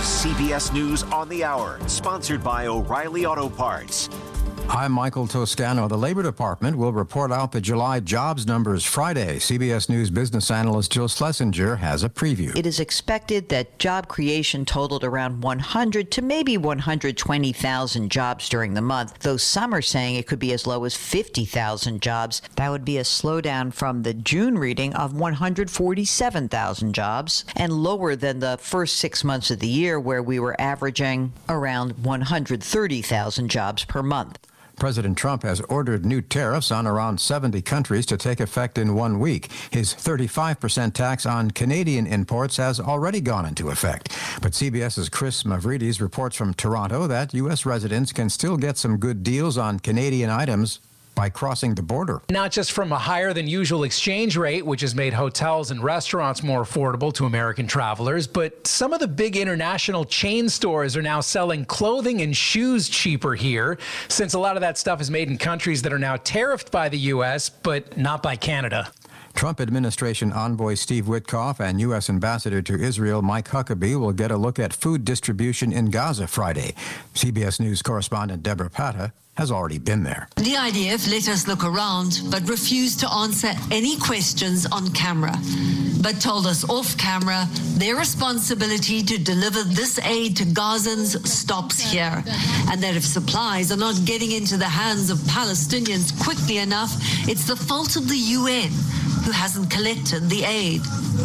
CBS News on the Hour, sponsored by O'Reilly Auto Parts. I'm Michael Toscano. The Labor Department will report out the July jobs numbers Friday. CBS News business analyst Jill Schlesinger has a preview. It is expected that job creation totaled around 100 to maybe 120,000 jobs during the month, though some are saying it could be as low as 50,000 jobs. That would be a slowdown from the June reading of 147,000 jobs and lower than the first 6 months of the year, where we were averaging around 130,000 jobs per month. President Trump has ordered new tariffs on around 70 countries to take effect in 1 week. His 35% tax on Canadian imports has already gone into effect. But CBS's Chris Mavridis reports from Toronto that U.S. residents can still get some good deals on Canadian items by crossing the border. Not just from a higher than usual exchange rate, which has made hotels and restaurants more affordable to American travelers, but some of the big international chain stores are now selling clothing and shoes cheaper here, since a lot of that stuff is made in countries that are now tariffed by the U.S., but not by Canada. Trump administration envoy Steve Witkoff and U.S. Ambassador to Israel Mike Huckabee will get a look at food distribution in Gaza Friday. CBS News correspondent Deborah Pata has already been there. The IDF let us look around, but refused to answer any questions on camera, but told us off camera their responsibility to deliver this aid to Gazans stops here, and that if supplies are not getting into the hands of Palestinians quickly enough, it's the fault of the UN, who hasn't collected the aid.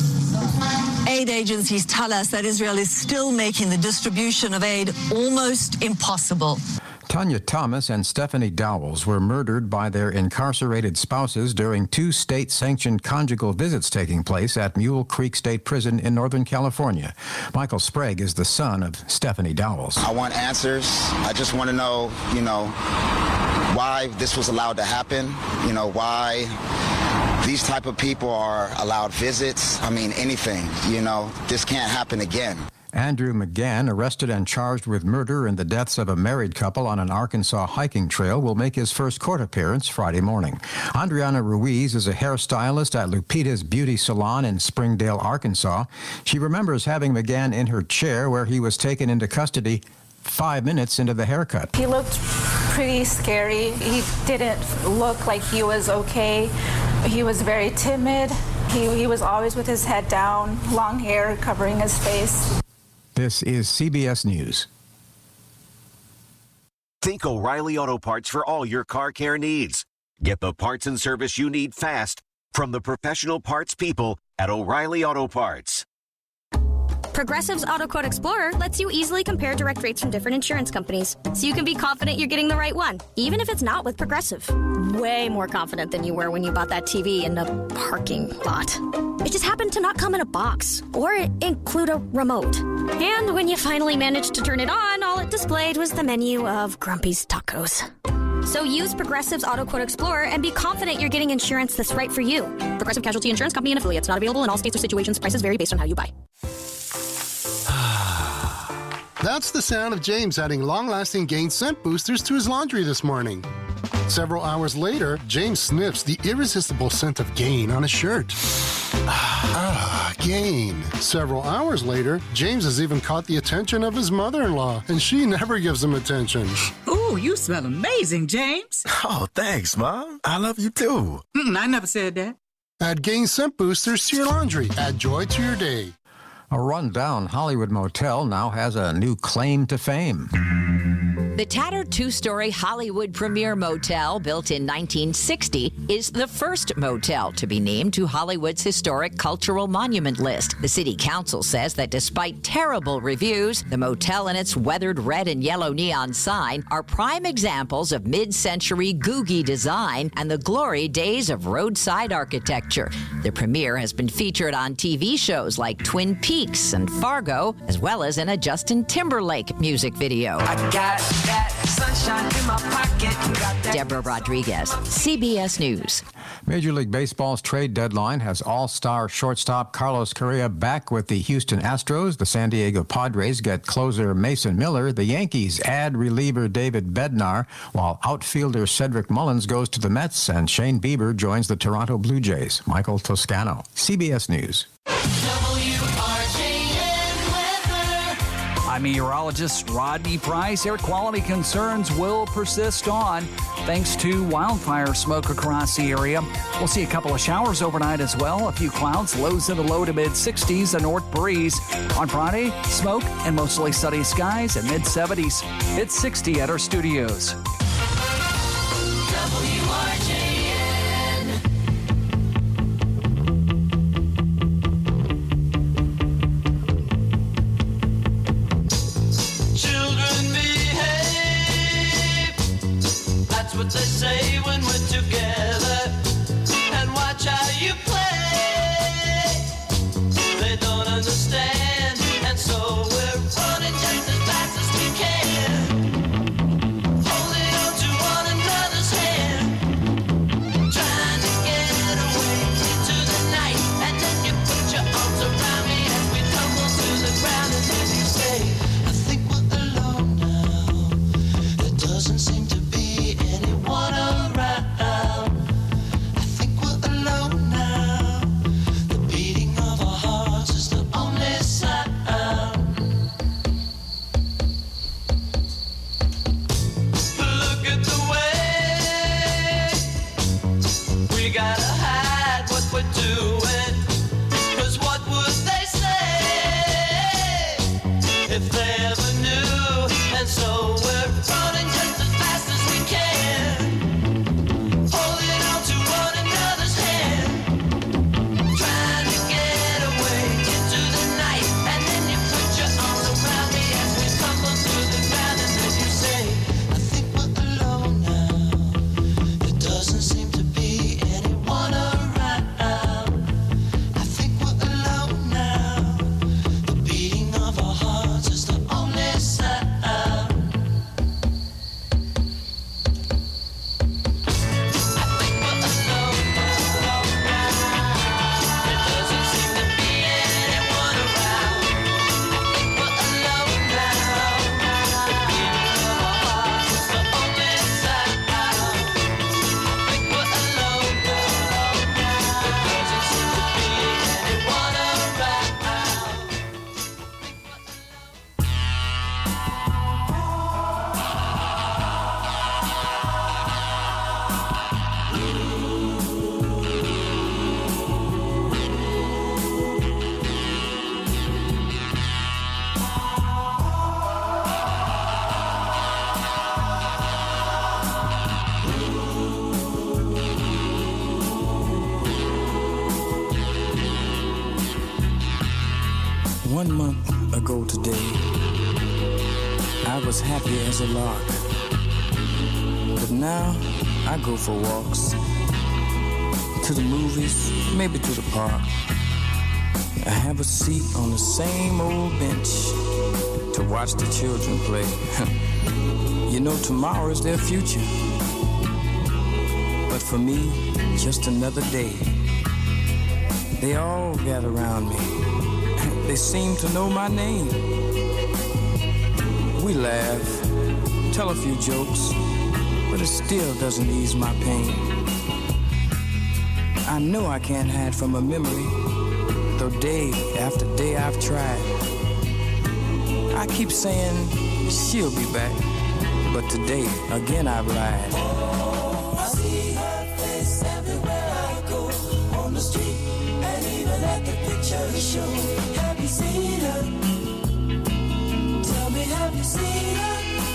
Aid agencies tell us that Israel is still making the distribution of aid almost impossible. Tanya Thomas and Stephanie Dowles were murdered by their incarcerated spouses during 2 state-sanctioned conjugal visits taking place at Mule Creek State Prison in Northern California. Michael Sprague is the son of Stephanie Dowles. I want answers. I just want to know, why this was allowed to happen, why these type of people are allowed visits. I mean, anything, this can't happen again. Andrew McGann, arrested and charged with murder in the deaths of a married couple on an Arkansas hiking trail, will make his first court appearance Friday morning. Adriana Ruiz is a hairstylist at Lupita's Beauty Salon in Springdale, Arkansas. She remembers having McGann in her chair where he was taken into custody 5 minutes into the haircut. He looked pretty scary. He didn't look like he was okay. He was very timid. He was always with his head down, long hair covering his face. This is CBS News. Think O'Reilly Auto Parts for all your car care needs. Get the parts and service you need fast from the professional parts people at O'Reilly Auto Parts. Progressive's Auto Quote Explorer lets you easily compare direct rates from different insurance companies, so you can be confident you're getting the right one, even if it's not with Progressive. Way more confident than you were when you bought that TV in the parking lot. It just happened to not come in a box or include a remote. And when you finally managed to turn it on, all it displayed was the menu of Grumpy's Tacos. So use Progressive's Auto Quote Explorer and be confident you're getting insurance that's right for you. Progressive Casualty Insurance Company and affiliates. Not available in all states or situations. Prices vary based on how you buy. That's the sound of James adding long-lasting Gain scent boosters to his laundry this morning. Several hours later, James sniffs the irresistible scent of Gain on his shirt. Gain. Several hours later, James has even caught the attention of his mother-in-law, and she never gives him attention. Ooh, you smell amazing, James. Oh, thanks, Mom. I love you, too. I never said that. Add Gain scent boosters to your laundry. Add joy to your day. A rundown Hollywood motel now has a new claim to fame. The tattered 2-story Hollywood Premier Motel, built in 1960, is the first motel to be named to Hollywood's Historic Cultural Monument list. The city council says that despite terrible reviews, the motel and its weathered red and yellow neon sign are prime examples of mid-century Googie design and the glory days of roadside architecture. The Premier has been featured on TV shows like Twin Peaks and Fargo, as well as in a Justin Timberlake music video. I got that sunshine in my pocket. Deborah Rodriguez, CBS News. Major League Baseball's trade deadline has all-star shortstop Carlos Correa back with the Houston Astros. The San Diego Padres get closer Mason Miller. The Yankees add reliever David Bednar, while outfielder Cedric Mullins goes to the Mets, and Shane Bieber joins the Toronto Blue Jays. Michael Toscano, CBS News. I'm I'm meteorologist Rodney Price. Air quality concerns will persist on thanks to wildfire smoke across the area. We'll see a couple of showers overnight as well. A few clouds, lows in the low to mid-60s, a north breeze. On Friday, smoke and mostly sunny skies at mid-70s. It's 60 at our studios. What they say when we're together, and watch how you play. They don't understand, and so we're running just as fast as we can, holding on to one another's hand, trying to get away into the night. And then you put your arms around me as we tumble to the ground, and then you say, I think we're alone now. There doesn't seem to be anyone around. I think we're alone now. The beating of our hearts is the only sound. Look at the way we gotta hide what we're doing. 'Cause what would they say if they ever knew? And so we're running just as fast as we can, holding on to one another's hand, trying to get away into the night. And then you put your arms around me as we tumble to the ground, and then you say, I think we're alone now. There doesn't seem to be anyone around. I think we're alone now. The beating of our hearts is the only sound. One month ago today, I was happy as a lark. But now I go for walks, to the movies, maybe to the park. I have a seat on the same old bench to watch the children play. You know, tomorrow is their future. But for me, just another day. They all gather around me. They seem to know my name. We laugh, tell a few jokes, but it still doesn't ease my pain. I know I can't hide from a memory, though day after day I've tried. I keep saying she'll be back, but today again I've lied. I see her face everywhere I go, on the street and even at the picture show. Have you seen her? Tell me, have you seen her?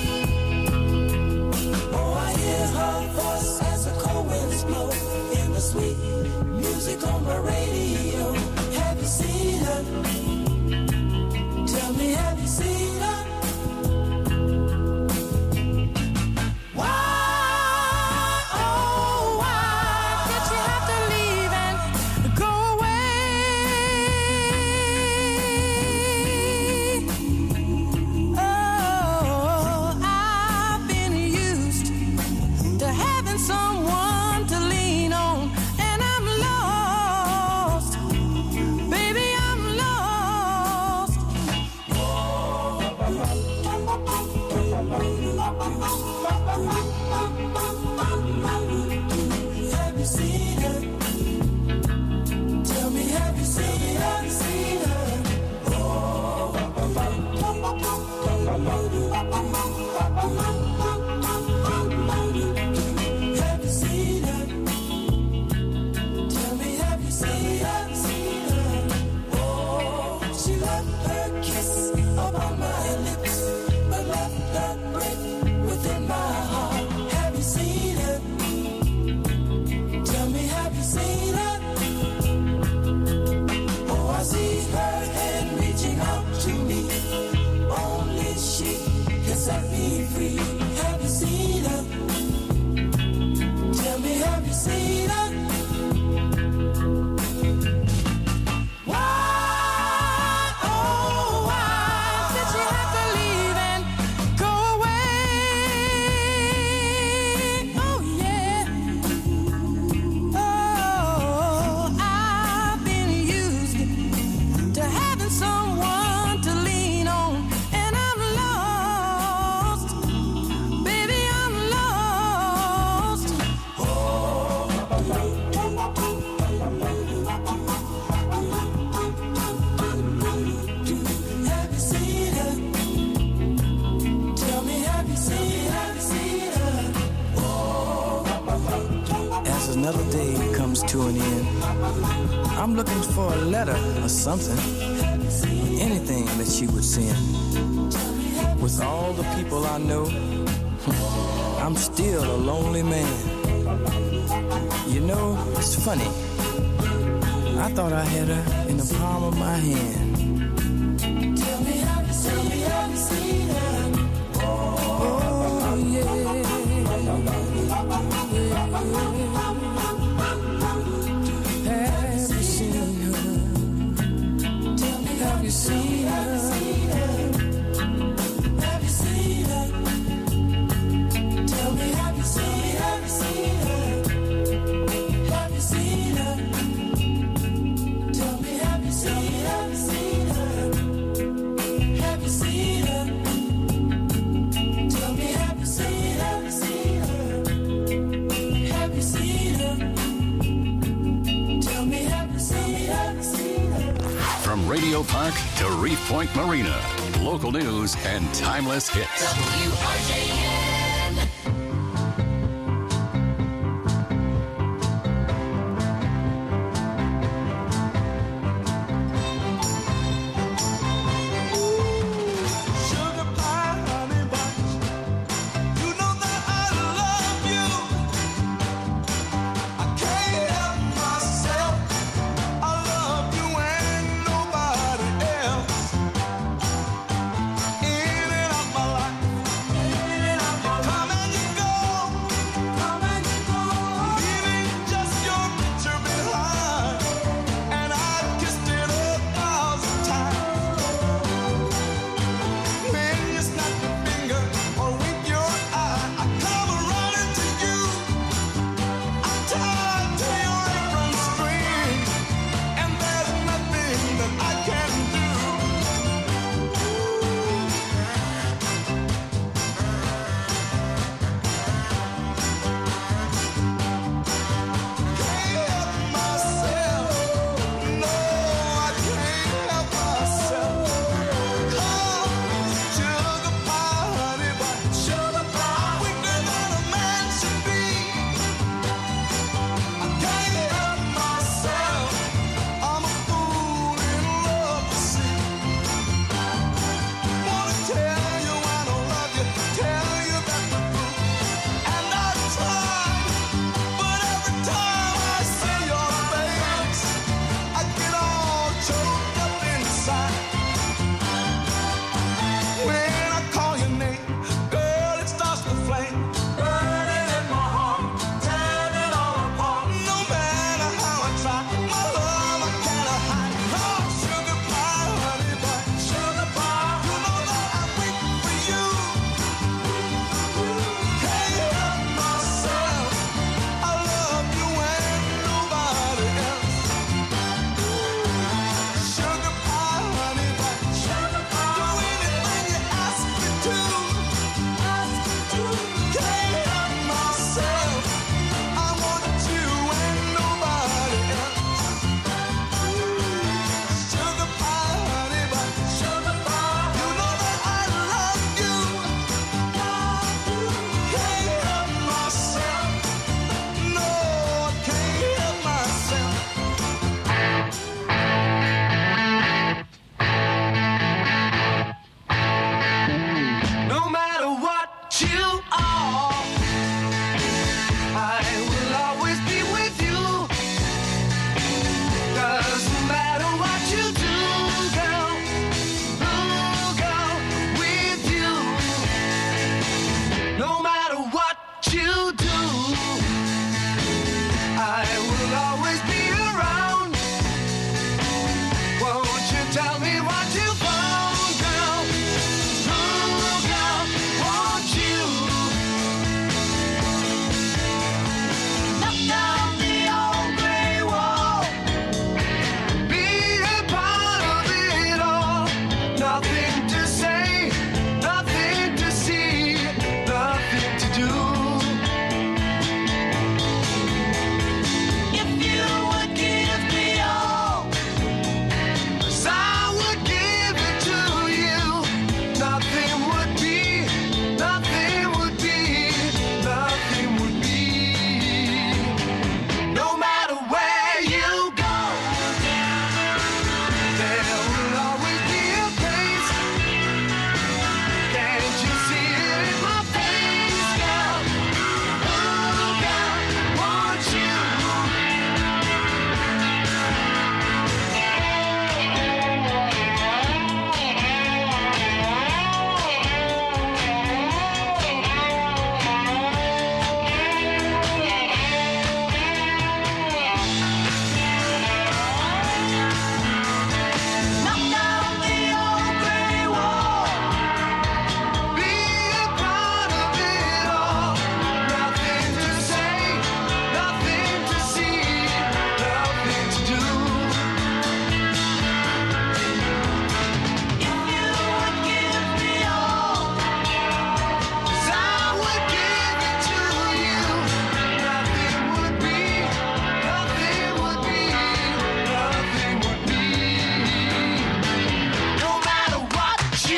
Oh, I hear her voice as the cold winds blow in the sweet music on my radio. Have you seen her? Tell me, have you seen her? upon my lips, but left a break within my heart. Have you seen her? Tell me, have you seen her? Oh, I see her hand reaching out to me. Only she can set me free. Have you seen her? Tell me, have you seen her? Another day comes to an end. I'm looking for a letter or something, anything that she would send. With all the people I know, I'm still a lonely man. You know, it's funny. I thought I had her in the palm of my hand. Tell me, have you seen her? Oh, yeah. Have you seen her? Have you seen her? Tell me, have you seen her? Have you seen her? Tell me, have you seen her? Have you seen her? Tell me, have you seen her? Have you seen her? Tell me, have you seen her? From Radio Park to Reef Point Marina, local news and timeless hits. WRJN.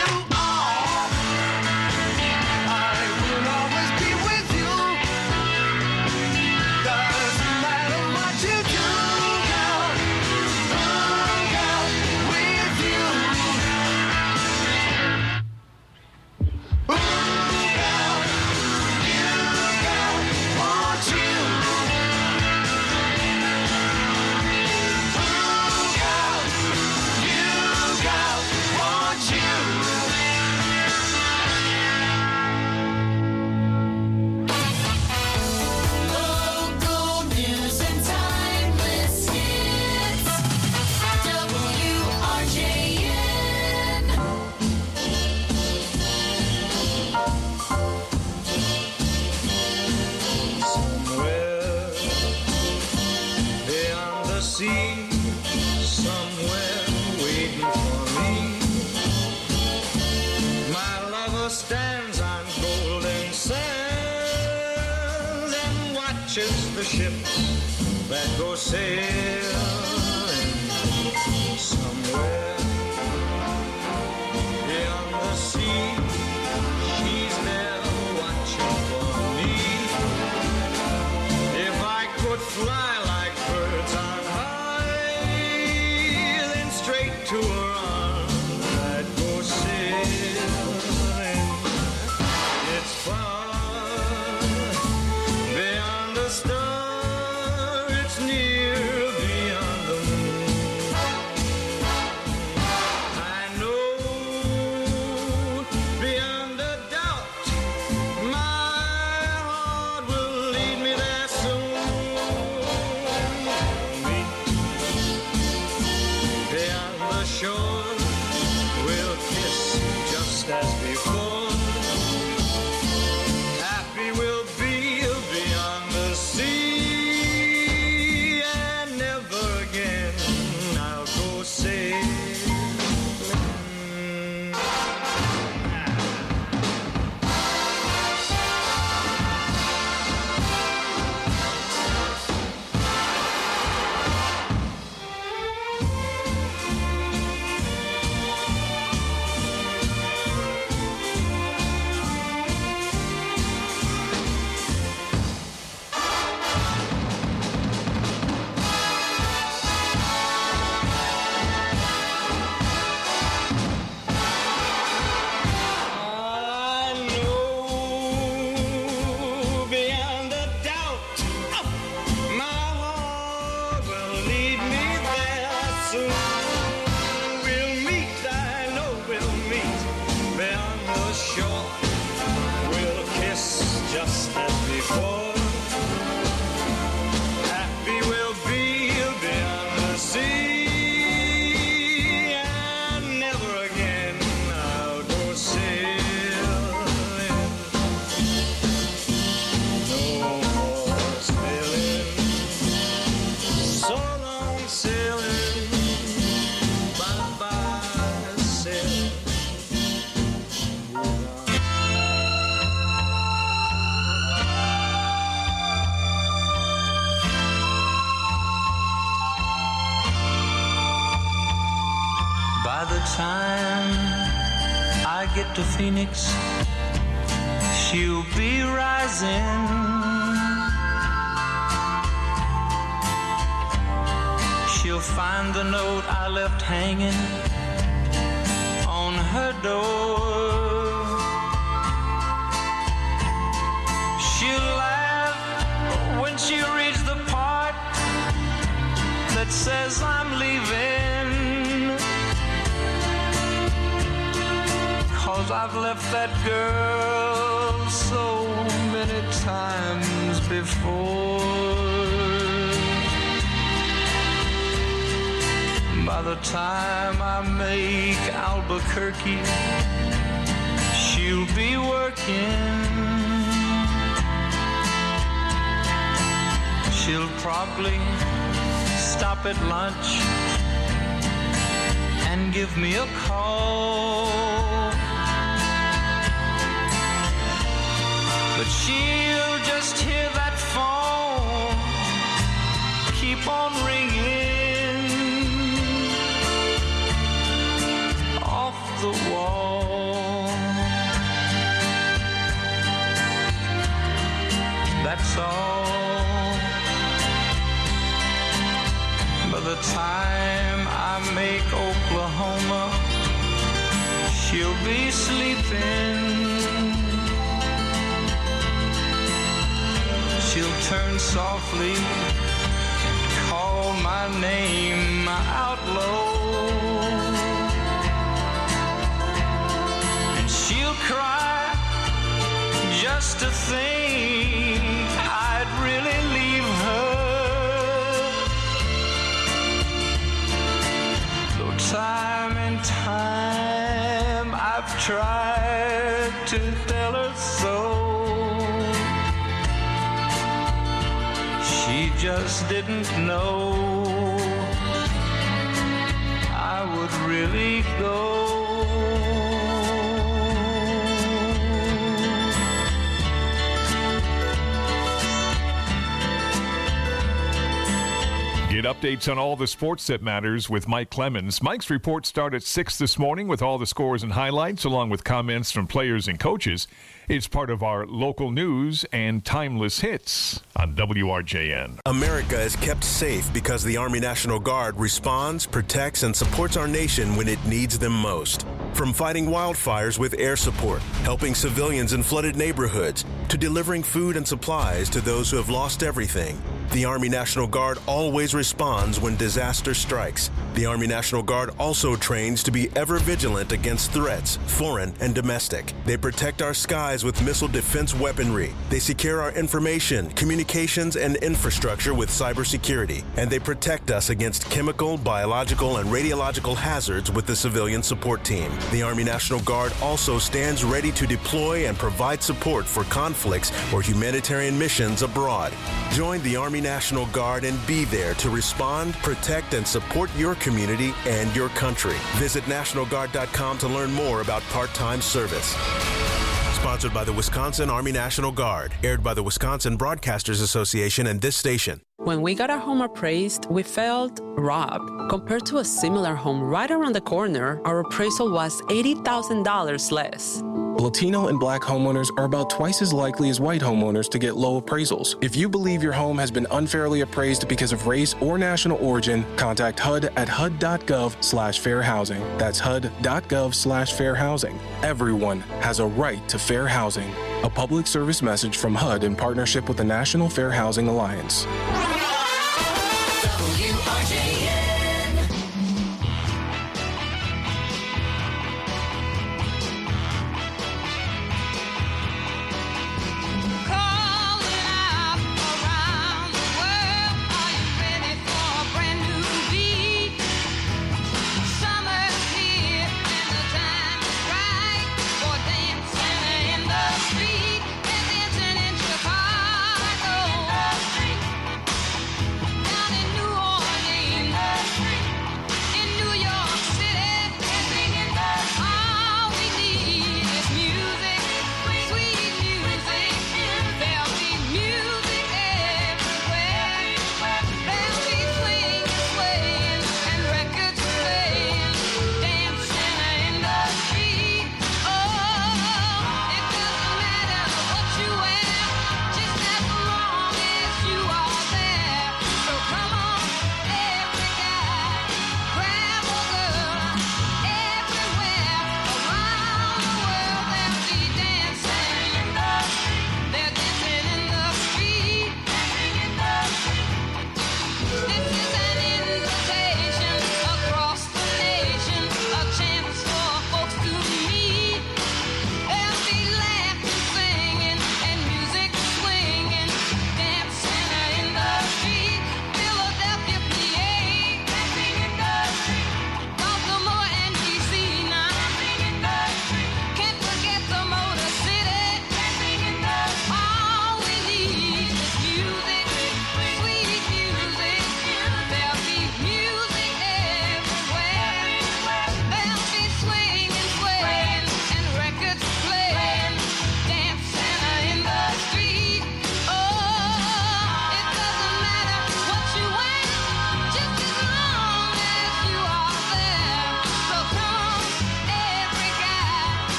The ships that go sailing somewhere beyond the sea. She's there watching for me. If I could fly like birds on high, then straight to her arms I'd go sailing. It's far beyond the star, it's near beyond the moon. I know beyond a doubt my heart will lead me there soon. Meet beyond the shore, we'll kiss just as before. Happy we'll be beyond the sea, and never again I'll go sailing. Just as before, happy we'll be beyond the sea, and never again I'll go sailing. No more sailing, so long sailing, bye-bye sailing. By the time I get to Phoenix, she'll be rising. She'll find the note I left hanging on her door. She'll laugh when she reads the part that says I'm leaving. 'Cause I've left that girl so many times before. By the time I make Albuquerque, she'll be working. She'll probably stop at lunch and give me a call. But she'll just hear that phone keep on ringing off the wall. she'll be sleeping. She'll turn softly and call my name out low, and she'll cry just to think I'd really leave her. Though time and time I've tried to tell her so, she just didn't know I would really go. Get updates on all the sports that matters with Mike Clemens. Mike's reports start at 6 this morning with all the scores and highlights, along with comments from players and coaches. It's part of our local news and timeless hits on WRJN. America is kept safe because the Army National Guard responds, protects, and supports our nation when it needs them most. From fighting wildfires with air support, helping civilians in flooded neighborhoods, to delivering food and supplies to those who have lost everything, the Army National Guard always responds when disaster strikes. The Army National Guard also trains to be ever vigilant against threats, foreign and domestic. They protect our skies with missile defense weaponry. They secure our information, communications, and infrastructure with cybersecurity. And they protect us against chemical, biological, and radiological hazards with the civilian support team. The Army National Guard also stands ready to deploy and provide support for conflicts or humanitarian missions abroad. Join the Army National Guard and be there to respond, protect, and support your community and your country. Visit NationalGuard.com to learn more about part-time service. Sponsored by the Wisconsin Army National Guard. Aired by the Wisconsin Broadcasters Association and this station. When we got our home appraised, we felt robbed. Compared to a similar home right around the corner, our appraisal was $80,000 less. Latino and Black homeowners are about twice as likely as white homeowners to get low appraisals. If you believe your home has been unfairly appraised because of race or national origin, contact HUD at HUD.gov/fair housing. That's HUD.gov/fair housing. Everyone has a right to fair housing. A public service message from HUD in partnership with the National Fair Housing Alliance.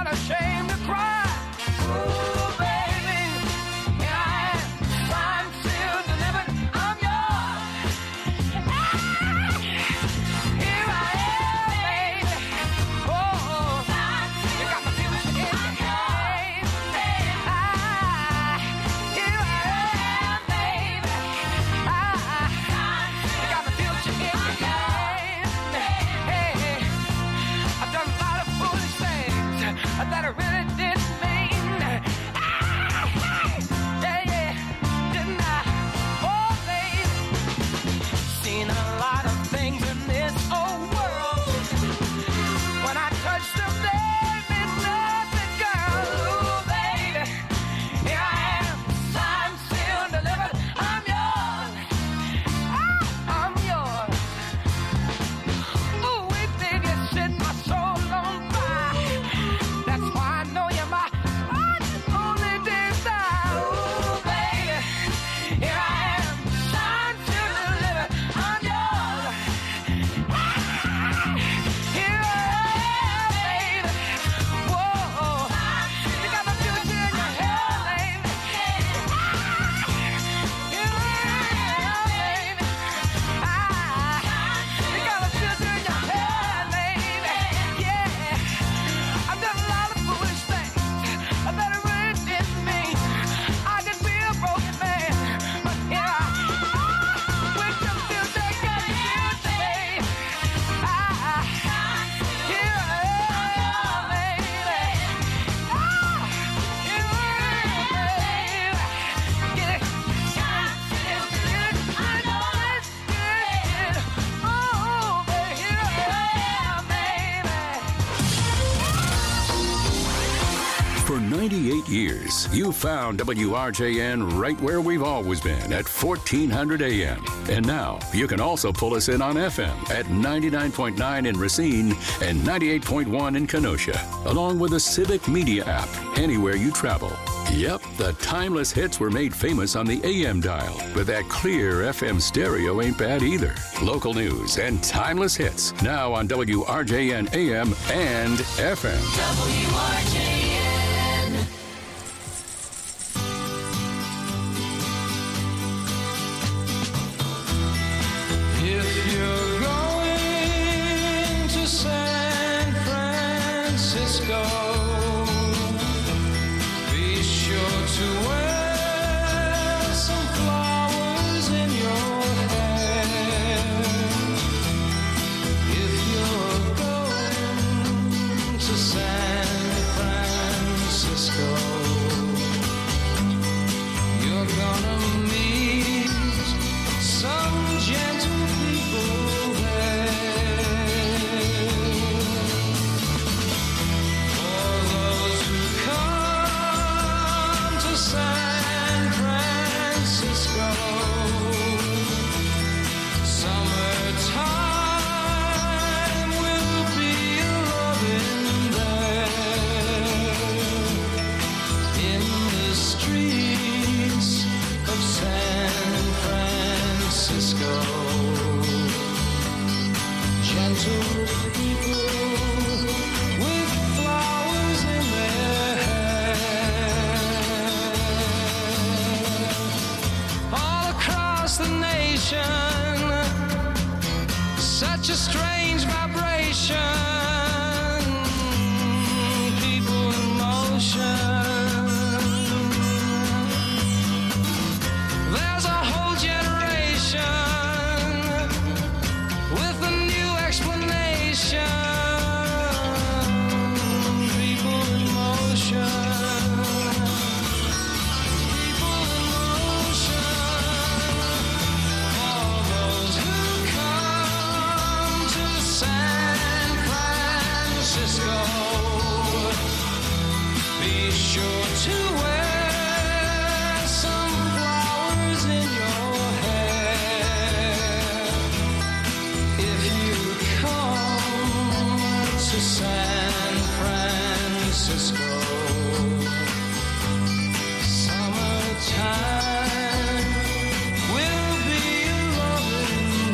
not ashamed to cry. Ooh, baby, here I am, signed, sealed, delivered, I'm yours. Here I am, baby. Oh, you got my future in your hand. Here I am, baby. You got my future in your hand. Hey, I've done a lot of foolish things that I really didn't mean. Yeah, didn't I? Oh, baby, seen a lot of things in this old world. When I touch them, they mean nothing, girl. Ooh, baby, here I am, signed, sealed, delivered, I'm yours. I'm yours. Ooh, we think you set my soul on fire. That's why I know you're my only desire. Ooh, baby, here I am, signed, sealed, delivered, I'm yours. Here I am, baby. Whoa, you got my future in your hand, baby. Here I am, baby. You got my future in your hand, baby. Yeah, I've done a lot of foolish things that I really didn't mean. I could be a broken man, but here I am. With your future, got a future, babe. Here I am, baby. Here I am, baby. Get it? I know it's good. Oh, baby, here I am, baby. For 98 years, you found WRJN right where we've always been at 1400 AM. And now you can also pull us in on FM at 99.9 in Racine and 98.1 in Kenosha, along with the Civic Media app anywhere you travel. Yep, the timeless hits were made famous on the AM dial, but that clear FM stereo ain't bad either. Local news and timeless hits now on WRJN AM and FM. WRJN. If you're going to San Francisco, be sure to wear some flowers in your hair. If you're going to San Francisco, you're gonna meet some gentle people there. For those who come to San Francisco, summertime will be loving there. In the streets of San Francisco, gentle people with flowers in their hair. All across the nation, such a strange vibration, people in motion. There's a whole generation with a new explanation. People in motion. People in motion. All those who come to San Francisco, be sure to wear some flowers in your hair. If you come to San Francisco, summertime will be loving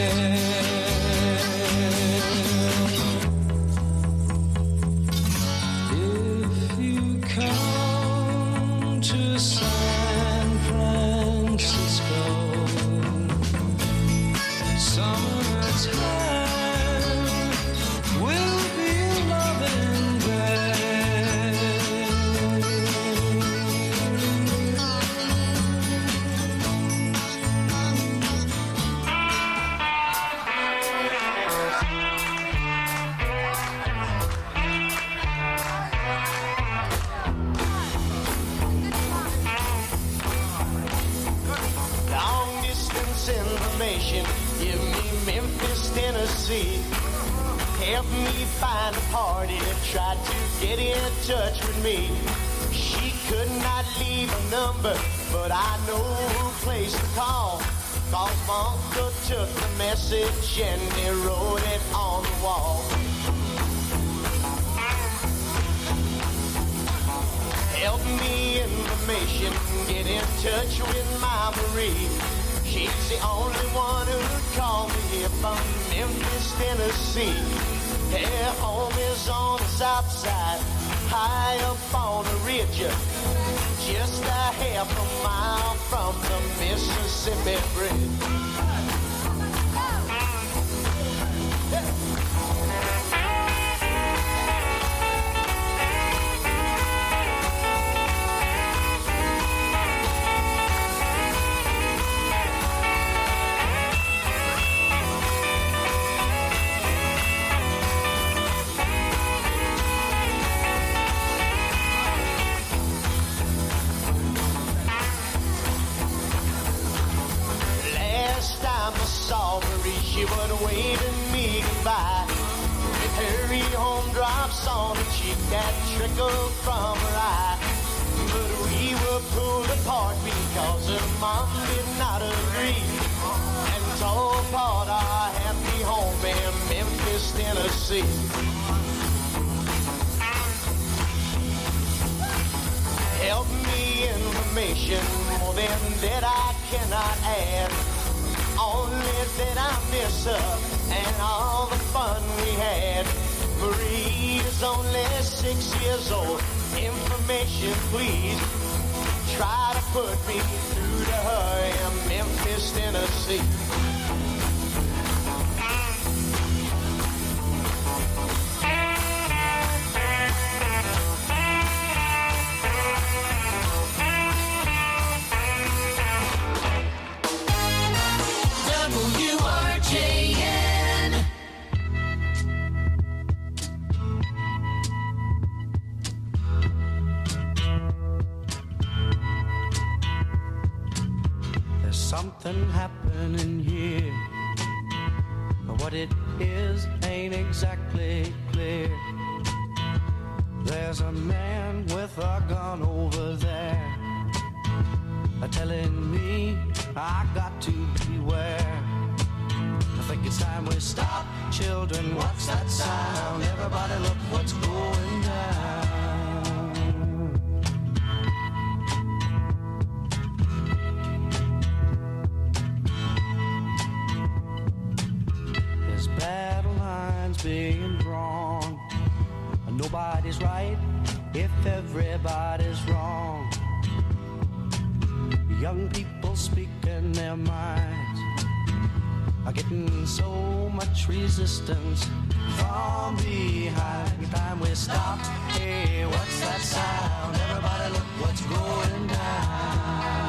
there. information. Give me Memphis, Tennessee. Help me find a party that tried to get in touch with me. She could not leave a number, but I know who place to call. Cause my uncle took the message and he wrote it on the wall. Help me information, get in touch with my Marie. She's the only one who'd call me here from Memphis, Tennessee. Her home is on the south side, high up on a ridge, just a half a mile from the Mississippi Bridge. She would waving me goodbye. With her home drops on her cheek that trickled from her eye. But we were pulled apart because her mom did not agree and tore apart our happy home in Memphis, Tennessee. Help me information, more than that I cannot add. Only that I miss her and all the fun we had. Marie is only 6 years old. Information, please. Try to put me through to her in Memphis, Tennessee. WRJN. There's something happening here, but what it is ain't exactly clear. There's a man with a gun over there, telling me I got to beware. I think it's time we stop. Children, what's that sound? Everybody look what's going down. There's battle lines being drawn. Nobody's right if everybody's wrong. Young people speaking their minds are getting so much resistance from behind. Time we stop. Hey, what's that sound? Everybody look what's going down.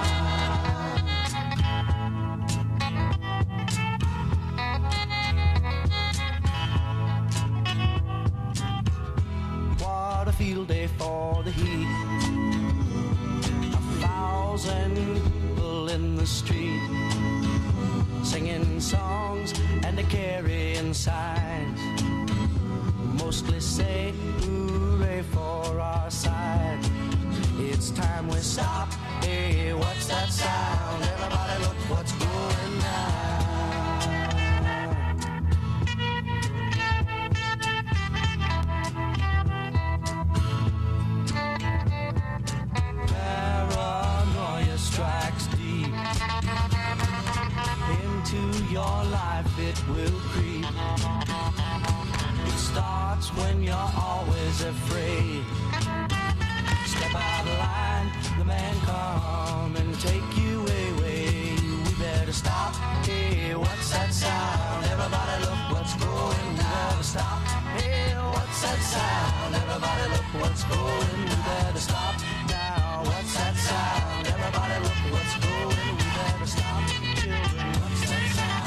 What a field day for the heat. 1,000 people in the street, singing songs and a carrying signs. Mostly say hooray for our side. It's time we stop. Hey, what's that sound? Everybody look what's going down. Paranoia strikes deep into your life, it will creep. It starts when you're always afraid. Step out of line, the man come and take you away. We better stop. Hey, what's that sound? Everybody look what's going. We better stop. Hey, what's that sound? Everybody look what's going. We better stop now. What's that sound? Everybody look what's going. We better stop. Children, what's that sound?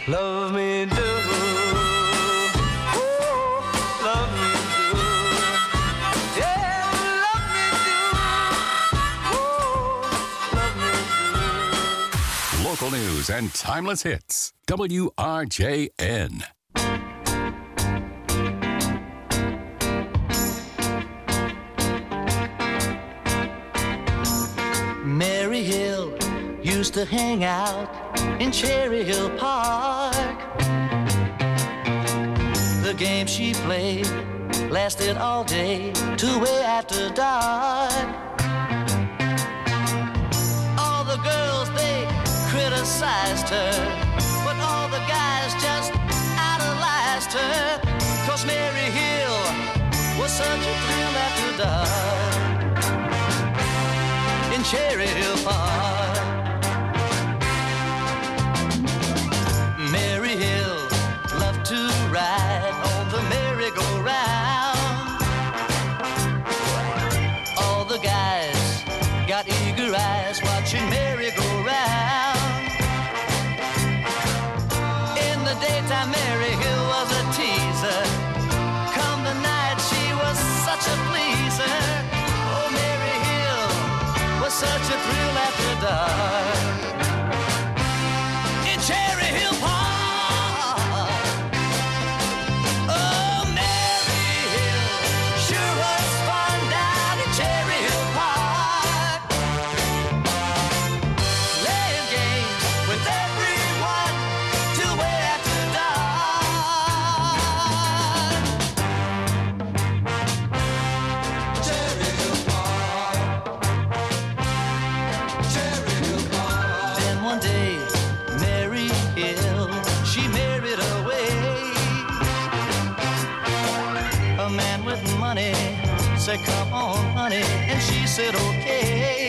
Love me do. Oh, love me do. Yeah, love me do. Oh, love me do. Local news and timeless hits. WRJN. Mary Hill used to hang out in Cherry Hill Park. The game she played lasted all day to way after dark. All the girls, they criticized her, but all the guys just idolized her. 'Cause Mary Hill was such a thrill after dark in Cherry Hill Park. Mary Hill loved to ride on the merry-go-round. All the guys got eager eyes watching Mary go round. In the daytime, Mary Hill was a teaser. Come the night, she was such a pleaser. Oh, Mary Hill was such a thrill after dark in Cherry Hill Park. Oh, Mary Hill sure was fun down in Cherry Hill Park. Playing games with everyone till way after dark. Cherry Hill Park. Cherry Hill Park. Then one day, Mary Hill, she married away. A man with money said, come on, honey, and she said, okay.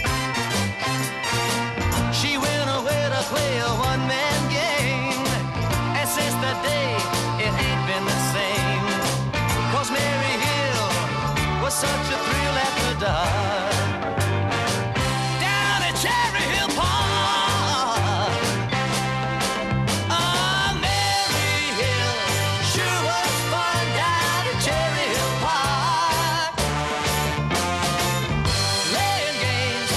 She went away to play a one-man game, and since that day, it ain't been the same. 'Cause Mary Hill was such a thrill after dark down at Cherry Hill Park. Oh, Mary Hill sure was fun down at Cherry Hill Park. Playing games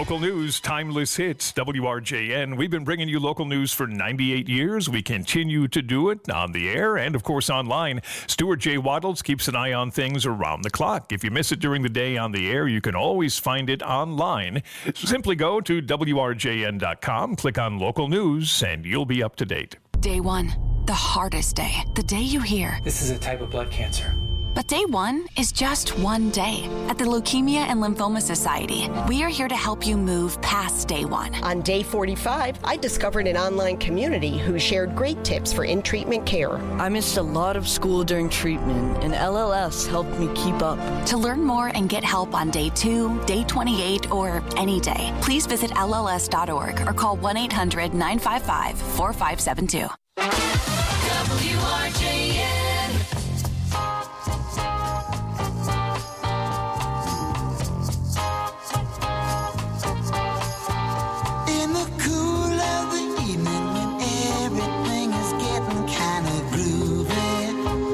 Local news, timeless hits, WRJN. We've been bringing you local news for 98 years. We continue to do it on the air and, of course, online. Stuart J. Waddles keeps an eye on things around the clock. If you miss it during the day on the air, you can always find it online. Simply go to WRJN.com, click on local news, and you'll be up to date. Day one, the hardest day. The day you hear, "This is a type of blood cancer." But day one is just one day. At the Leukemia and Lymphoma Society, we are here to help you move past day one. On day 45, I discovered an online community who shared great tips for in-treatment care. I missed a lot of school during treatment, and LLS helped me keep up. To learn more and get help on day 2, day 28, or any day, please visit LLS.org or call 1-800-955-4572. WRJN. In the cool of the evening when everything is getting kind of groovy,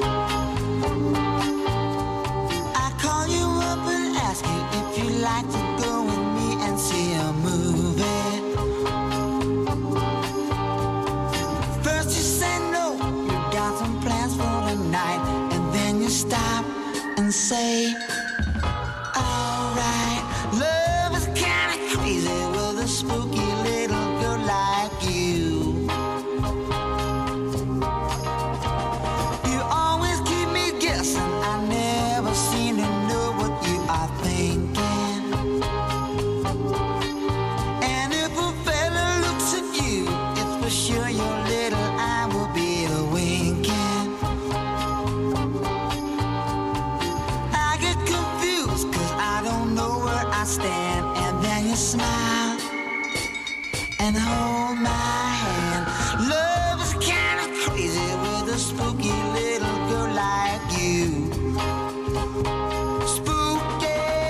I call you up and ask you if you'd like to go with me and see a movie. First you say no, you got some plans for the night, and then you stop and say, alright, love is kinda crazy with a spooky little girl like you. You always keep me guessing, I never seem to know what you are thinking. And if a fella looks at you, it's for sure your little eye will be a winking. I get confused cause I don't know where I stand, and then you smile and hold my hand. Love is kinda crazy with a spooky little girl like you. Spooky.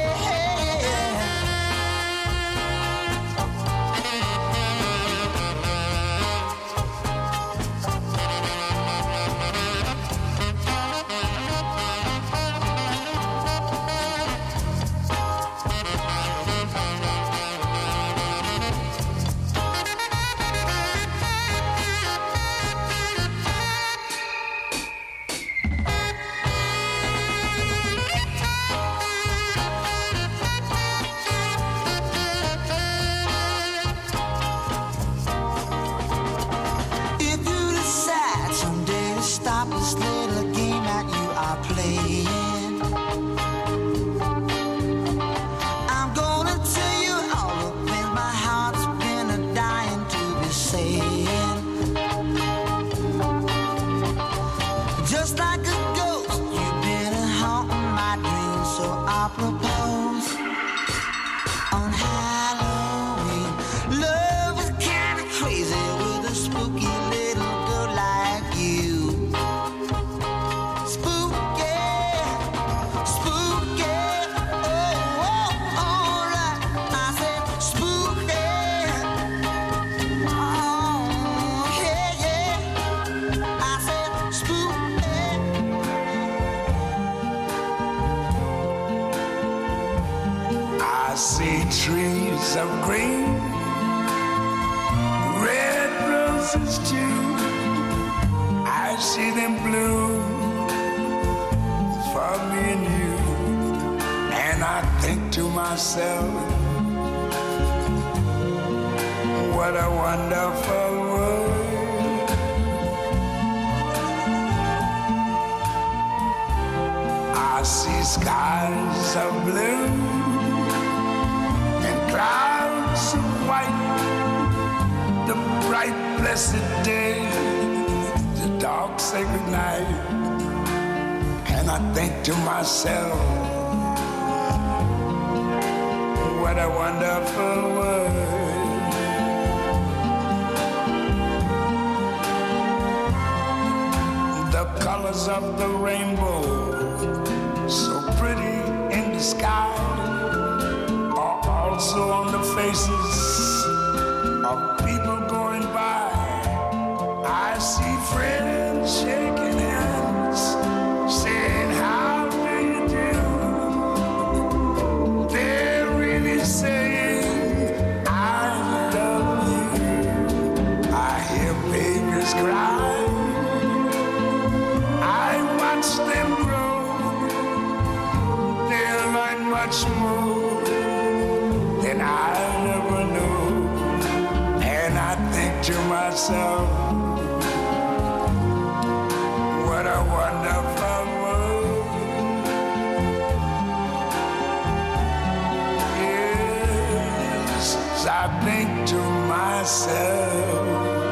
If you decide someday to stop this little game that you are playing, I'm gonna tell you all the things my heart's been a dying to be saying. Just like a ghost, you've been haunting my dreams, so I propose on Halloween. Love is kinda crazy with a spooky little girl like you. Spooky, spooky, oh, alright. I said spooky, oh, yeah, yeah. I said spooky. I see trees of green, red roses too. I see them bloom for me and you. And I think to myself, what a wonderful world. I see skies of blue and clouds of white, the bright blessed day, the dark sacred night. And I think to myself, what a wonderful world. The colors of the rainbow, so pretty in the sky, are also on the faces of people going by. I see friends shaking hands, saying, how do you do? They're really saying, much more than I never knew. And I think to myself, what a wonderful world. Yes, I think to myself,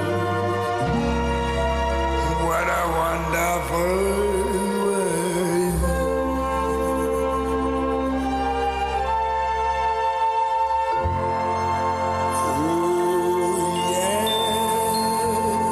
what a wonderful world. Oh, yeah.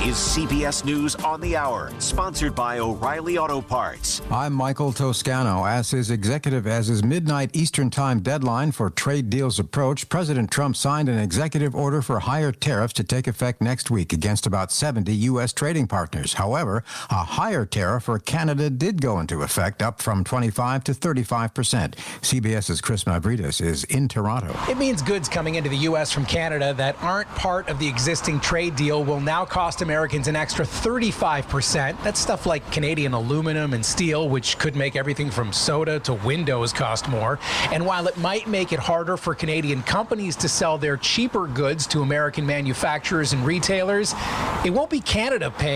is CBS News on the Hour, sponsored by O'Reilly Auto Parts. I'm Michael Toscano. As his midnight Eastern Time deadline for trade deals approached, President Trump signed an executive order for higher tariffs to take effect next week against about 70 U.S. trading partners. However, a higher tariff for Canada did go into effect, up from 25 to 35%. CBS's Chris Mavridis is in Toronto. It means goods coming into the U.S. from Canada that aren't part of the existing trade deal will now cost Americans an extra 35%. That's stuff like Canadian aluminum and steel, which could make everything from soda to windows cost more. And while it might make it harder for Canadian companies to sell their cheaper goods to American manufacturers and retailers, it won't be Canada paying